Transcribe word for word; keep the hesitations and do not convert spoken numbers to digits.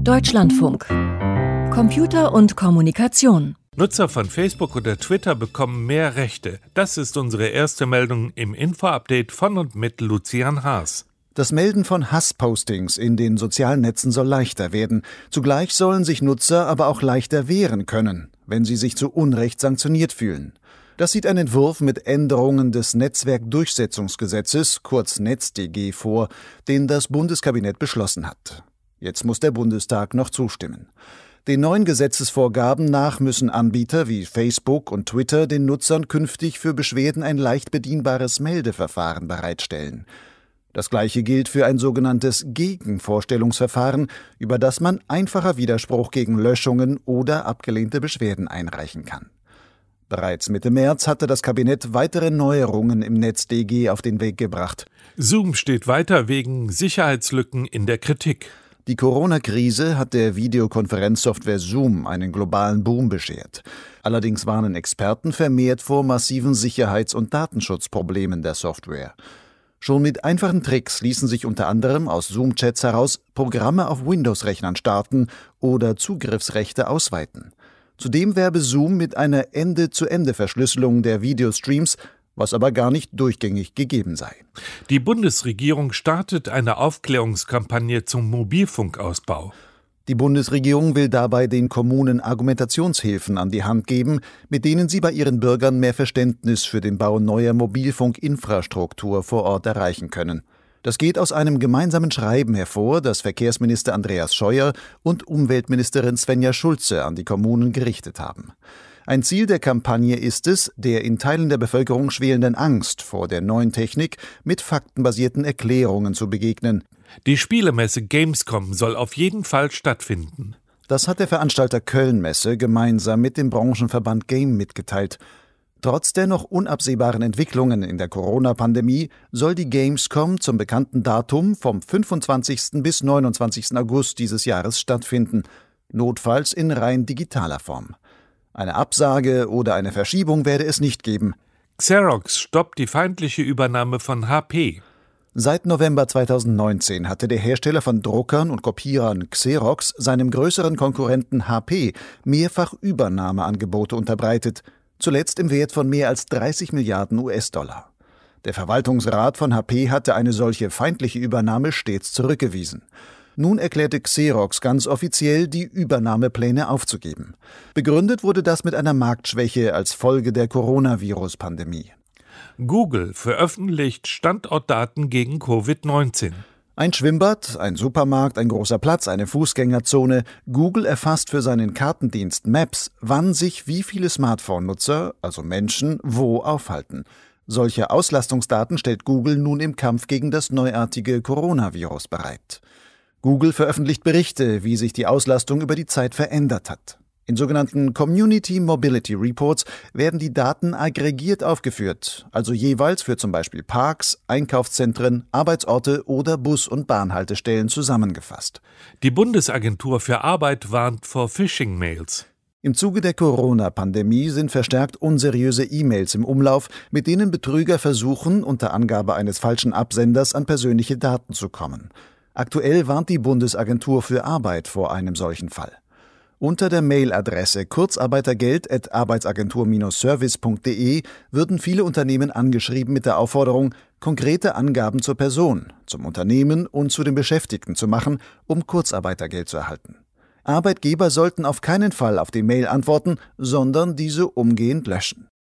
Deutschlandfunk. Computer und Kommunikation. Nutzer von Facebook oder Twitter bekommen mehr Rechte. Das ist unsere erste Meldung im Info-Update von und mit Lucian Haas. Das Melden von Hasspostings in den sozialen Netzen soll leichter werden. Zugleich sollen sich Nutzer aber auch leichter wehren können, wenn sie sich zu Unrecht sanktioniert fühlen. Das sieht ein Entwurf mit Änderungen des Netzwerkdurchsetzungsgesetzes, kurz NetzDG, vor, den das Bundeskabinett beschlossen hat. Jetzt muss der Bundestag noch zustimmen. Den neuen Gesetzesvorgaben nach müssen Anbieter wie Facebook und Twitter den Nutzern künftig für Beschwerden ein leicht bedienbares Meldeverfahren bereitstellen. Das Gleiche gilt für ein sogenanntes Gegenvorstellungsverfahren, über das man einfacher Widerspruch gegen Löschungen oder abgelehnte Beschwerden einreichen kann. Bereits Mitte März hatte das Kabinett weitere Neuerungen im NetzDG auf den Weg gebracht. Zoom steht weiter wegen Sicherheitslücken in der Kritik. Die Corona-Krise hat der Videokonferenzsoftware Zoom einen globalen Boom beschert. Allerdings warnen Experten vermehrt vor massiven Sicherheits- und Datenschutzproblemen der Software. Schon mit einfachen Tricks ließen sich unter anderem aus Zoom-Chats heraus Programme auf Windows-Rechnern starten oder Zugriffsrechte ausweiten. Zudem werbe Zoom mit einer Ende-zu-Ende-Verschlüsselung der Videostreams, was aber gar nicht durchgängig gegeben sei. Die Bundesregierung startet eine Aufklärungskampagne zum Mobilfunkausbau. Die Bundesregierung will dabei den Kommunen Argumentationshilfen an die Hand geben, mit denen sie bei ihren Bürgern mehr Verständnis für den Bau neuer Mobilfunkinfrastruktur vor Ort erreichen können. Das geht aus einem gemeinsamen Schreiben hervor, das Verkehrsminister Andreas Scheuer und Umweltministerin Svenja Schulze an die Kommunen gerichtet haben. Ein Ziel der Kampagne ist es, der in Teilen der Bevölkerung schwelenden Angst vor der neuen Technik mit faktenbasierten Erklärungen zu begegnen. Die Spielemesse Gamescom soll auf jeden Fall stattfinden. Das hat der Veranstalter Köln-Messe gemeinsam mit dem Branchenverband Game mitgeteilt. Trotz der noch unabsehbaren Entwicklungen in der Corona-Pandemie soll die Gamescom zum bekannten Datum vom fünfundzwanzigsten bis neunundzwanzigsten August dieses Jahres stattfinden, notfalls in rein digitaler Form. Eine Absage oder eine Verschiebung werde es nicht geben. Xerox stoppt die feindliche Übernahme von H P. Seit November zweitausendneunzehn hatte der Hersteller von Druckern und Kopierern Xerox seinem größeren Konkurrenten H P mehrfach Übernahmeangebote unterbreitet, zuletzt im Wert von mehr als dreißig Milliarden US-Dollar. Der Verwaltungsrat von H P hatte eine solche feindliche Übernahme stets zurückgewiesen. Nun erklärte Xerox ganz offiziell, die Übernahmepläne aufzugeben. Begründet wurde das mit einer Marktschwäche als Folge der Coronavirus-Pandemie. Google veröffentlicht Standortdaten gegen Covid neunzehn. Ein Schwimmbad, ein Supermarkt, ein großer Platz, eine Fußgängerzone. Google erfasst für seinen Kartendienst Maps, wann sich wie viele Smartphone-Nutzer, also Menschen, wo aufhalten. Solche Auslastungsdaten stellt Google nun im Kampf gegen das neuartige Coronavirus bereit. Google veröffentlicht Berichte, wie sich die Auslastung über die Zeit verändert hat. In sogenannten Community Mobility Reports werden die Daten aggregiert aufgeführt, also jeweils für zum Beispiel Parks, Einkaufszentren, Arbeitsorte oder Bus- und Bahnhaltestellen zusammengefasst. Die Bundesagentur für Arbeit warnt vor Phishing-Mails. Im Zuge der Corona-Pandemie sind verstärkt unseriöse E-Mails im Umlauf, mit denen Betrüger versuchen, unter Angabe eines falschen Absenders an persönliche Daten zu kommen. Aktuell warnt die Bundesagentur für Arbeit vor einem solchen Fall. Unter der Mailadresse kurzarbeitergeld at arbeitsagentur service punkt de würden viele Unternehmen angeschrieben mit der Aufforderung, konkrete Angaben zur Person, zum Unternehmen und zu den Beschäftigten zu machen, um Kurzarbeitergeld zu erhalten. Arbeitgeber sollten auf keinen Fall auf die Mail antworten, sondern diese umgehend löschen.